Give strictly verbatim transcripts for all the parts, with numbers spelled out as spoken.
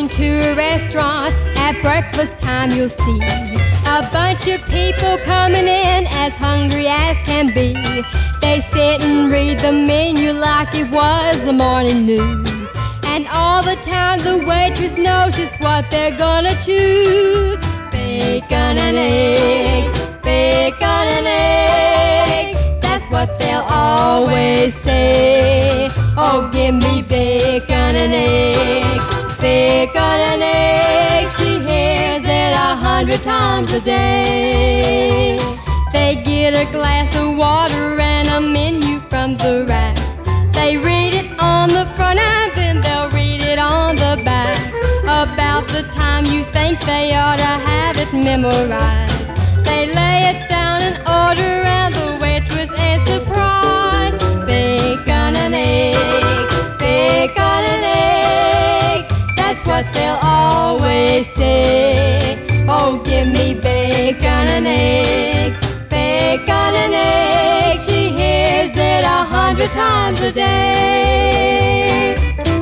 into a restaurant at breakfast time, you'll see a bunch of people coming in as hungry as can be. They sit and read the menu like it was the morning news. And all the time the waitress knows just what they're gonna choose. Bacon and eggs, bacon and eggs, that's what they'll always say. Oh, give me bacon and eggs, bacon and eggs. She hears it a hundred times a day. They get a glass of water and a menu from the rack. They read it on the front and then they'll read it on the back. About the time you think they ought to have it memorized, they lay it down and order and the waitress ain't surprised. Bacon and eggs, bacon and eggs, that's what they'll always say. Oh, give me bacon and eggs, bacon and eggs. She hears it a hundred times a day.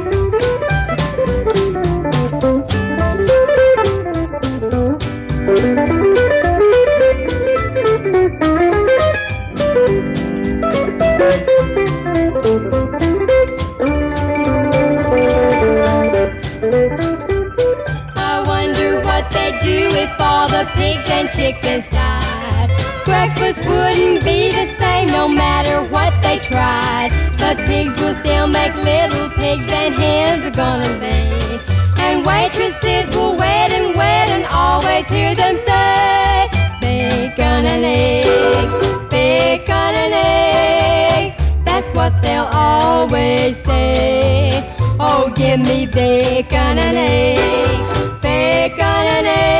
I wonder what they'd do if all the pigs and chickens died. Breakfast wouldn't be the same no matter what they tried. But pigs will still make little pigs and hens are gonna lay. And waitresses will wait and wait and always hear them say, bacon and eggs, bacon and eggs, that's what they'll always say. Oh, give me bacon and eggs, bacon and eggs.